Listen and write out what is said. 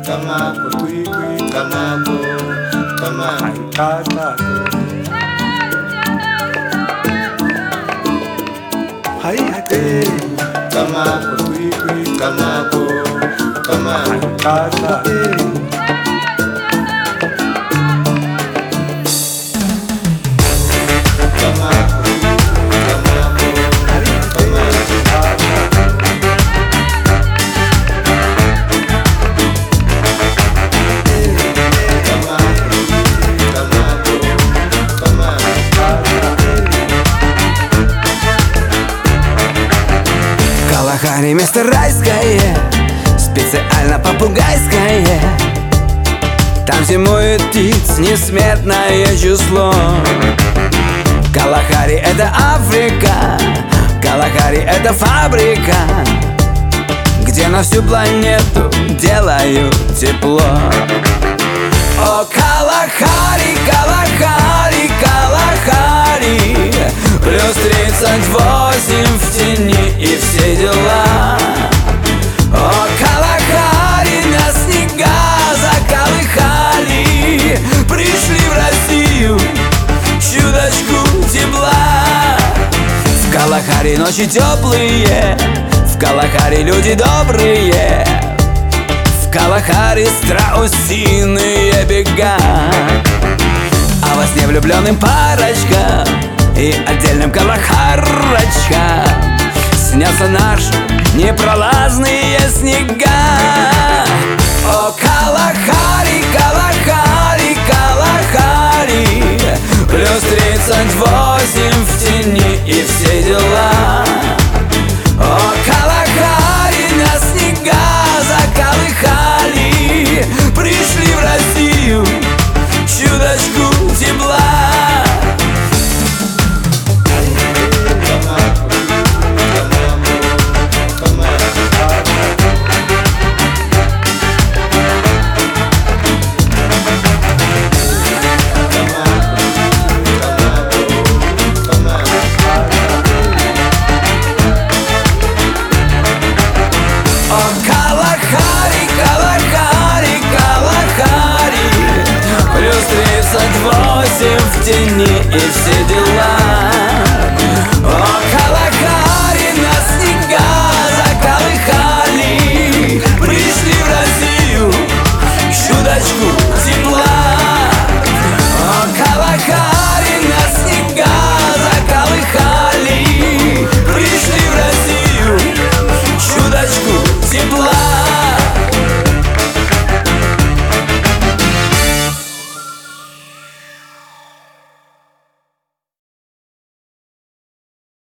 Tamako, tui, tamako, tamako. Hai hate, tamako, tui, tamako, tamako. Калахари место райское, специально попугайское. Там зимует птиц несметное число. Калахари — это Африка, Калахари — это фабрика, где на всю планету делают тепло. О, Калахари, Калахари, Калахари, плюс 38 в тени и все дела. О, Калахари, нас снега заколыхали, пришли в Россию чуточку тепла. В Калахари ночи теплые, в Калахари люди добрые, в Калахари страусиные бега. А во сне влюбленным парочкам и отдельным калахарочкам снятся наши непролазные снега. О, Калахари, Калахари, Калахари, плюс 38 в тени и все дела. О, Калахари, нас снега заколыхали, пришли в Россию чуточку тепла. В тени и все дела.